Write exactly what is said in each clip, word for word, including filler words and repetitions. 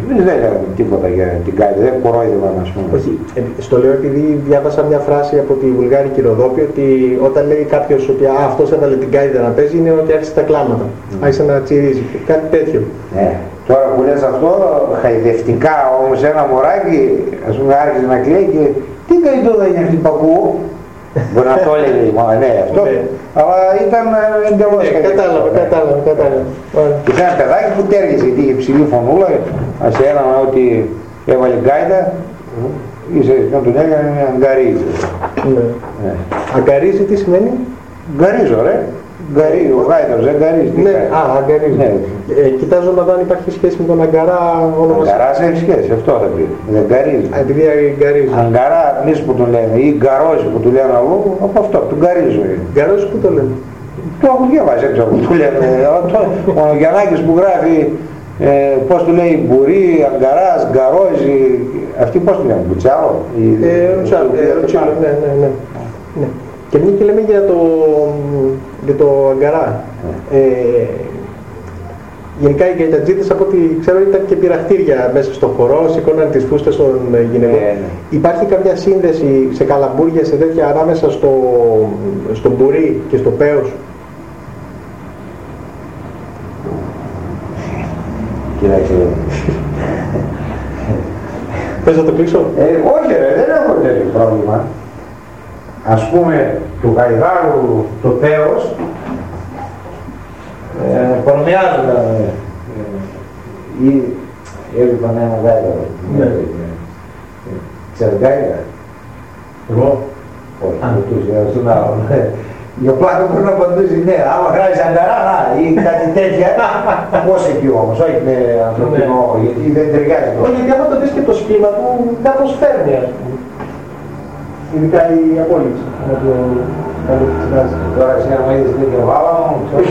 Εμείς δεν λέγαμε τίποτα για την Γκάιντα, δεν κορόιδευαν, ας πούμε. Όχι, ε, στο λέω επειδή διάβασα μια φράση από τη Βουλγάρικη Ροδόπη ότι όταν λέει κάποιος ότι α, αυτός έβαλε την Γκάιντα να παίζει είναι ότι άρχισε τα κλάματα. Mm. Άρχισε να τσιρίζει, κάτι τέτοιο. Ναι. Τώρα που λες αυτό, χαϊδευτικά όμως ένα μωράκι, ας πούμε, άρχισε να κλαίει και τι καηδούδα είναι αυτή που ακούω. Μπορεί να το έλεγε, ναι, αυτό, ναι. Αλλά ήταν εντελώς ναι, κατάλαβα, κατάλαβα, κατάλαβα. Ήταν ένα παιδάκι που τέργησε, γιατί είχε ψηλή φωνούλα, ας ένανα ότι έβαλε γκάιντα, είσαι να τον έκανε αγκαρίζει. Ναι. Ναι. Αγκαρίζει τι σημαίνει? Γκαρίζω, ρε. Γκαρίζει, ο γάιταρος δεν γκαρίζει. Ναι, α, αγκαρίζει. Ναι. Ε, κοιτάζω να δω αν υπάρχει σχέση με τον αγκαρά όνομα. Αγκαράς έχει σχέση, αυτό θα πει. Δεν γκαρίζει. Α, επειδή αγκαρίζει. Αγκαρά, εμείς που τον λέμε, ή γκαρόζι που του λένε αλλού, από αυτό, του γκαρίζω. Γκαρόζι που το λένε? Το έχω διαβάσει έξω από του λένε. Ο Γιαννάκης που γράφει, ε, πώς του λέει, μπουρί, αγκαράς, γκαρόζι, αυτοί πώς του λένε, μπουτσάο. Ε, Ρουτσάλο, ναι, ναι, ναι. ναι. Και μια και λέμε για το, για το αγκαρά. Ε, γενικά οι γκαϊτατζίδες, από ό,τι ξέρω, ήταν και πειραχτήρια μέσα στο χορό, σηκώναν τις φούστες των γυναικών. Ε, ναι. Υπάρχει κάποια σύνδεση σε καλαμπούρια, σε τέτοια, ανάμεσα στο, στο μπουρί και στο πέος? Κοιτάξτε. Θες να το κλείσω? Ε, όχι ρε, δεν έχω τέτοιο πρόβλημα. Ας πούμε, του γαϊδάρου το πέος, ε, παρομοιάζουν ε, ή έλειπαν ένα γάιδαρο. Ναι. Ξέρετε γάιδα? Εγώ? Όχι, δεν τους λέω στον άλλον. Για πλάκα μπορεί να απαντήσει ναι, άμα χρειάζεται αγκαρά, να, ή κάτι τέτοια. Πώς εκεί όμως, όχι με ανθρωπινό, γιατί δεν ταιριάζει. Όχι, γιατί άμα το δεις και το σχήμα του, κάπως φέρνει, ας πούμε. Ειδικά η απόλυξη. Να το καλύψει. Τώρα εσύ να μου είδες τέτοιο βάλαμο,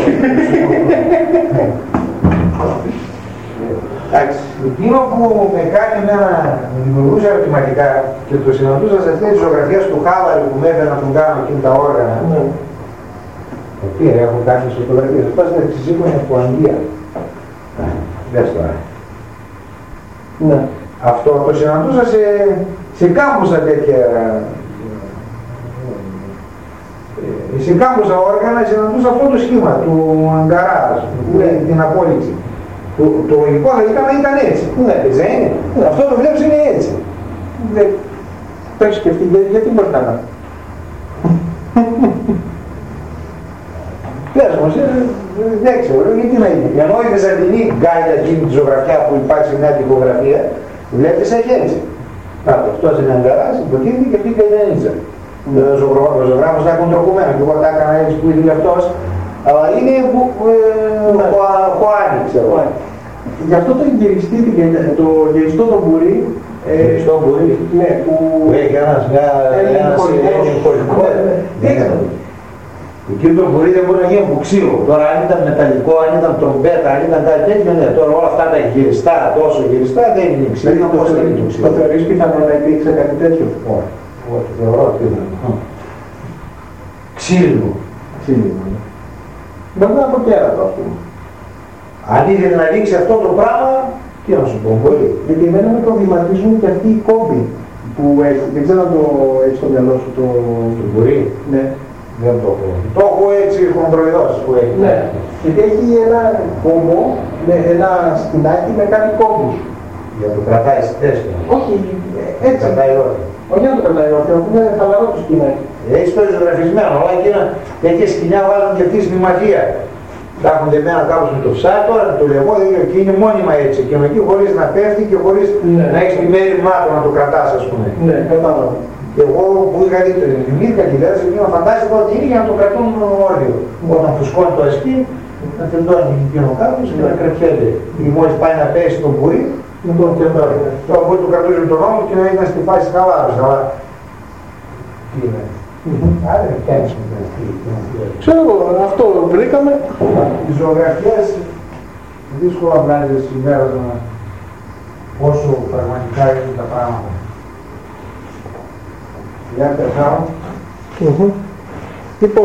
εντάξει, εκείνο που με κάνει εμένα, με δημιουργούσε ερωτηματικά και το συναντούσα σε αυτές τις ζωγραφίες του Χάβαρη που με έφερε να τον κάνω εκείνη τα όργανα. Τι έχω κάνει στις φωτογραφίες, πας να τις σήκωνε από Αγγλία. Δες τώρα. Ναι. Αυτό το συναντούσα σε, σε κάμποσα τέτοια, σε κάμποσα όργανα συναντούσα αυτό το σχήμα του αγκαρά, που λέει την απόλυξη. Το, το υλικό θα ήταν, ήταν έτσι. Ναι, έτσι δεν είναι. Ναι. Αυτό το βλέπεις είναι έτσι. Ναι. Το έχεις σκεφτεί, γιατί, γιατί μπορεί να είναι. Πες όμως, δεν ξέρω, γιατί να είναι. Ενώ η Βυζαντινή γκάιντα, εκείνη τη ζωγραφιά που υπάρχει σε μια τυπογραφία, βλέπεις έχει έτσι. Κάτω, αυτός είναι αγκαράς, υποτίθεται και αυτή είναι γκαϊντανίτσα. Ο ζωγράφος θα έχουν τροχουμένο και εγώ τα έκανα έτσι που ήθελε αυτός, αλλά είναι χωάνι, ξέρω. Γι' αυτό το γυριστή, το γυριστό το μπουρί, γυριστό μπουρί, ναι, που έχει ένας χωρικό. Τι έκανε. Εκείνο το μπουρί δεν μπορεί να γίνει από ξύλο. Τώρα αν ήταν μεταλλικό, αν ήταν τρομπέτα, αν ήταν κάτι τέτοιο, ναι. Τώρα όλα αυτά τα γυριστά, τόσο γυριστά δεν είναι ξύλο. Πώς δεν είναι το ξύλο. Το θεωρείς πιθανό να υπήρξε κάτι τέτοιο? Όχι. Όχι, θεωρώ ότι είναι. Ξύλινο. Ξύλινο. Μπορεί να από κέρατο, ας πούμε. Αν ήθελε να δείξει αυτό το πράγμα, τι να σου πω, μπορεί. Γιατί εμένα με προβληματίζουν και αυτοί οι κόμποι που έχει. Δεν ξέρω αν το έχει στο μυαλό σου το... Το μπορεί. Ναι. Δεν το έχω. Το έχω έτσι χοντροειδός που έχει. Ναι. Γιατί έχει ένα κόμπο, με ένα σκηνάκι με κάτι κόμπους. Για να το κρατάει στη θέση του. Όχι, έτσι. Κρατάει όρθιο. Όχι να το κρατάει όρθιο, είναι χαλαρό το σκηνάκι. Έχεις το ζωγραφισμένο, όλα εκείνα τέτοια σκηνιά βάζουν και αυτή στη μαγεία. Τα έχουν δεμένα κάπως με το ψάρι, τώρα το λαιμό και είναι μόνιμα έτσι. Και εκεί χωρίς να πέφτει και χωρίς ναι. να έχεις τη μέρη μάτω να το κρατάς, ας πούμε. Ναι, κατάλαβα. Και εγώ που είχα δει το δημιουργήκα τη λέξη και να φαντάζομαι ότι είναι για να το κρατούν όρθιο. Όταν φουσκώνει το ασκή, να τεντώνει εκείνο κάπως και να κρατιέται. Ή μόλις πάει να πέσει το μπουρί, να τον τεντώνει. Τώρα μπορεί να το κρατούσε τον νόμο και να ήταν στη φάση χαλάρωση. Αλλά τι είναι. Άρα δεν φτιάχνεις με την ασκή. Ξέρω εγώ, αυτό βρήκαμε. Οι ζωγραφιές δύσκολα βγάζεις συμπέρασμα πόσο πραγματικά είναι τα πράγματα. Για πεθάω. Λοιπόν,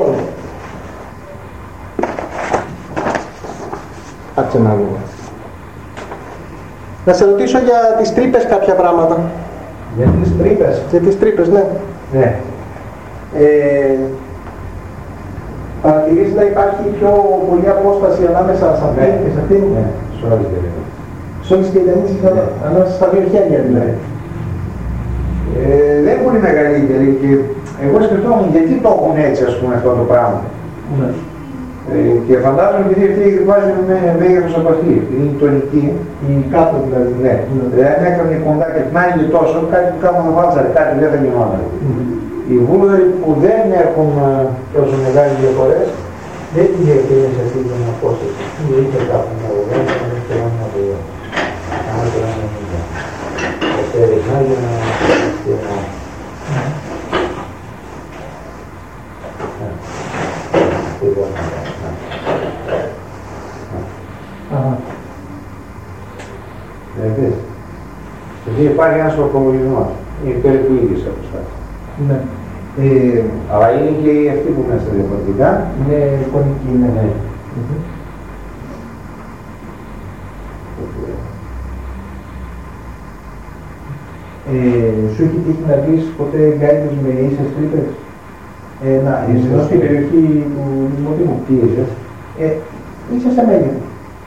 κάτσε να δούμε. Να σε ρωτήσω για τις τρύπες κάποια πράγματα. Για τις τρύπες. Για τις τρύπες, ναι. Ναι. Ε, παρατηρείς να υπάρχει πιο πολλή απόσταση ανάμεσα σε αυτήν και σε αυτήν. Ναι, σε όλες τις ταινίες. Σε όλες τις ταινίες, ανάμεσα στα δύο χέρια δηλαδή. Ε, δεν είναι πολύ μεγαλύτερη και εγώ σκεφτόμουν γιατί το έχουν έτσι, ας πούμε, αυτό το πράγμα. Ναι. Ε, και φαντάζομαι επειδή αυτοί βάζουν με μέγεθος από αυτή, είναι τονική. Η κάτω δηλαδή. Ναι. Δηλαδή αν έκανε κοντά και την άνοιγε τόσο, κάτι που κάνουν βάλτσαρε, κάτι δεν θα γινόταν. Οι βούλγαροι που δεν έχουν τόσο μεγάλες διαφορές, δεν τη διευκρίνησε αυτή την απόσταση. Δεν είχε κάπου να βγάλει, δεν είχε κάπου να βγάλει. Αν ήθελα να μην βγάλει. Αστέρες να για να στενά. Δηλαδή υπάρχει ένας ορκομολισμός. Είναι περίπου ίδιες αποστάσεις. Ναι. Ε, αλλά είναι και αυτοί που είναι στα διαφορετικά. Είναι εικονική, ναι. Ναι. Mm-hmm. Ε, σου έχει τύχει να δεις ποτέ γκάιτες με ίσες τρύπες? Ε, να, εδώ στην περιοχή του Δημοτήμου. Τι ίσες? Ε, ίσες σε μέγεθο.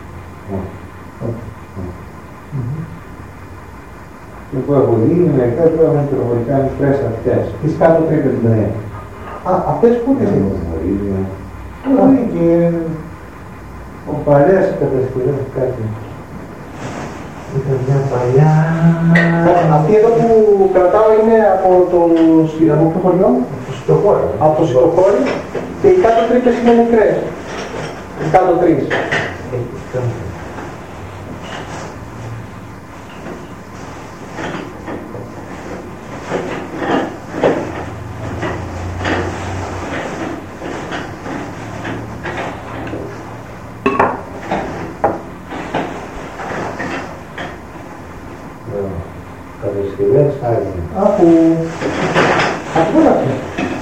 Και που έχω δει είναι μερικά που έχουν τροπολικά μικρές αυτές. Τις κάτω τρύπες, ναι. Α, αυτές πού τις είναι? Μπορεί και ο παλιές κατασκευές κάτι. Ήταν μια παλιά... Αυτή εδώ που κρατάω είναι από το από το χωριό. Από το Σιτοχώρι. Από το Σιτοχώρι και οι κάτω τρύπες είναι μικρές. Οι κάτω τρεις. Κατασκευές άγιοι. Από... Από όλα αυτά.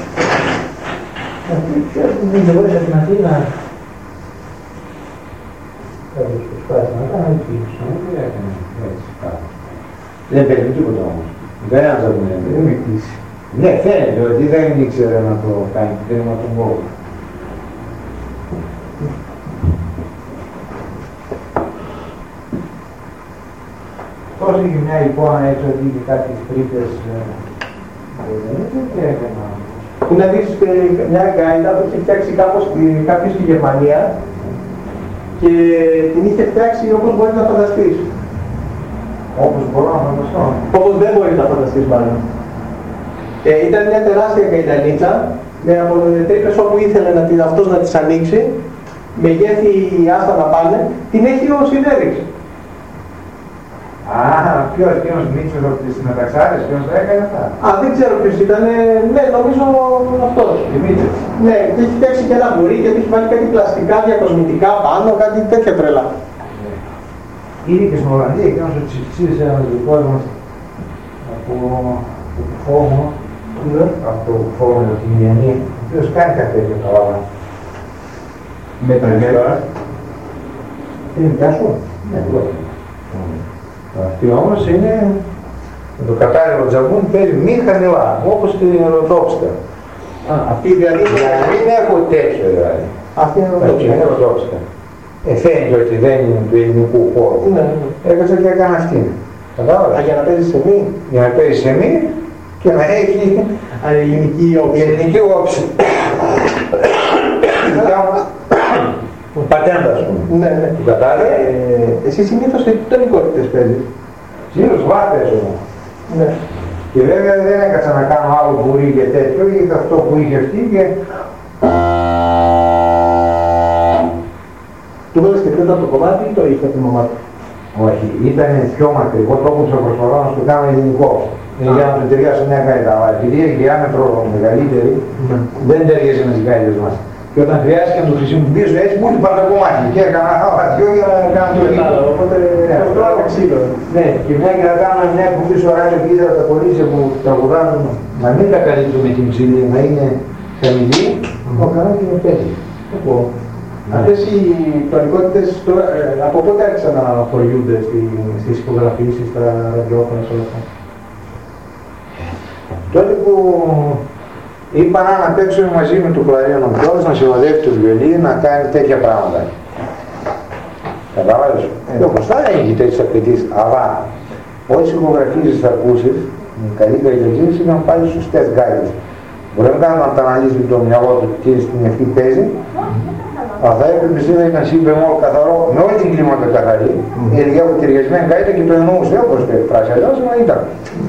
Αυτή δεν είναι εγώ στην Αθήνα. Κάποιος προσπάθησε να κάνει πίσω, δεν έκανε έτσι κάτι. Δεν παίρνει τίποτα όμως. Δεν άνθρωπο δεν με κλείσει. Ναι, φαίνεται ότι δεν ήξερε να το κάνει, δεν να τον πω. Τόσο είχε μια εικόνα έτσι ότι είχε κάποιες τρύπες, δεν έκανα. Που να δεις μια γκάιντα που είχε φτιάξει κάπως κάποιος στη Γερμανία και την είχε φτιάξει όπως μπορείς να φανταστείς. Όπως μπορώ να φανταστώ. Όπως δεν μπορείς να φανταστείς μάλλον. Και ήταν μια τεράστια γκαϊντανίτσα με τρύπες όπου ήθελε να την, αυτός να τις ανοίξει, μεγέθη άστα να πάνε, την έχει ο Σιδέρης. Α, ποιος, ποιος Μίτσος από τις μεταξάρες, ποιος το έκανε αυτά. Α, δεν ξέρω ποιος ήταν, ναι, νομίζω αυτός. Δημήτρης. Ναι, και έχει φτιάξει και ένα μπουρί και έχει βάλει κάτι πλαστικά διακοσμητικά πάνω, κάτι τέτοια τρελά. Ναι. Ήδη και στην Ολλανδία, εκείνος ο Τσιφτσίδης, ένας δικός μας, από το φόμο, Ναι. από το φόμο με την Ιαννή, ο οποίος κάνει κάτι τέτοιο καλά. Με τα γέλα. Είναι δικιά σου? Ναι, εγώ. Αυτή όμως είναι, με το κατάλληλο τζαμούν παίζει μη χαμηλά, όπως την Ροδόψκα. Α, αυτή δηλαδή Δεν έχω τέτοιο δηλαδή. αυτή είναι Όχι, είναι Ροδόψκα. Ε, φαίνεται ότι δεν είναι του ελληνικού χώρου. Ναι. Έκατσα και έκανα αυτήν. Α, Κατάλαβες. για να παίζεις σε μη. Για να παίζει σε μη και να έχει Αν ελληνική η όψη. ελληνική όψη. Πατέντα, ας πούμε. Ναι, ναι. Του κατάλαβε. Ε, εσύ συνήθως σε τι τονικότητες παίζεις? Συνήθως βάρτες όμως. Ναι. Και βέβαια δεν έκατσα να κάνω άλλο μπουρί και τέτοιο, είχε αυτό που είχε αυτή και... Του βάλεις και τέταρτο κομμάτι ή το είχε από την μαμά του? Όχι, ήταν πιο μακρικό, το όπως θα προσπαθώ να σου κάνω ελληνικό. Είναι για να του ταιριάσει μια γάιτα, αλλά επειδή έχει διάμετρο μεγαλύτερη, Ναι. δεν ταιριάζει με τις γάιτες μας. Και όταν χρειάστηκε να το χρησιμοποιήσω έτσι, μου είπε το κομμάτι και έκανα άλλα δυο για να κάνω το ελληνικό. Οπότε αυτό είναι ξύλο. Ναι, και μια και να κάνουμε μια εκπομπή στο ράδιο και είδα τα κορίτσια που τραγουδάζουν, να μην τα καλύπτω με την ψηλή, να είναι χαμηλή, το έκανα και με πέτυχε. Αυτές οι τονικότητες τώρα, ε, από πότε άρχισαν να χωριούνται στις ηχογραφήσεις, στα ραδιόφωνα, σε όλα αυτά? Τότε που είπαν να παίξουμε μαζί με το κλαρίνο κιόλας, να συμβαδεύει το βιολί, να κάνει τέτοια πράγματα. Κατάλαβες. Ε, όπως θα έχει τέτοιες απαιτήσεις, αλλά όσες ηχογραφήσεις θα ακούσεις, με καλή καλλιτεχνία είχαν πάλι σωστές γκάιδες. Μπορεί να κάνουν να τα αναλύσει το μυαλό του τι στην ευχή παίζει, αλλά θα έπρεπε να ήταν σι μπεμόλ καθαρό, με όλη την κλίμακα καθαρή, η ελιά που ταιριασμένη γκάιτα και το εννοούσε όπως το εκφράσει, αλλιώς μα ήταν.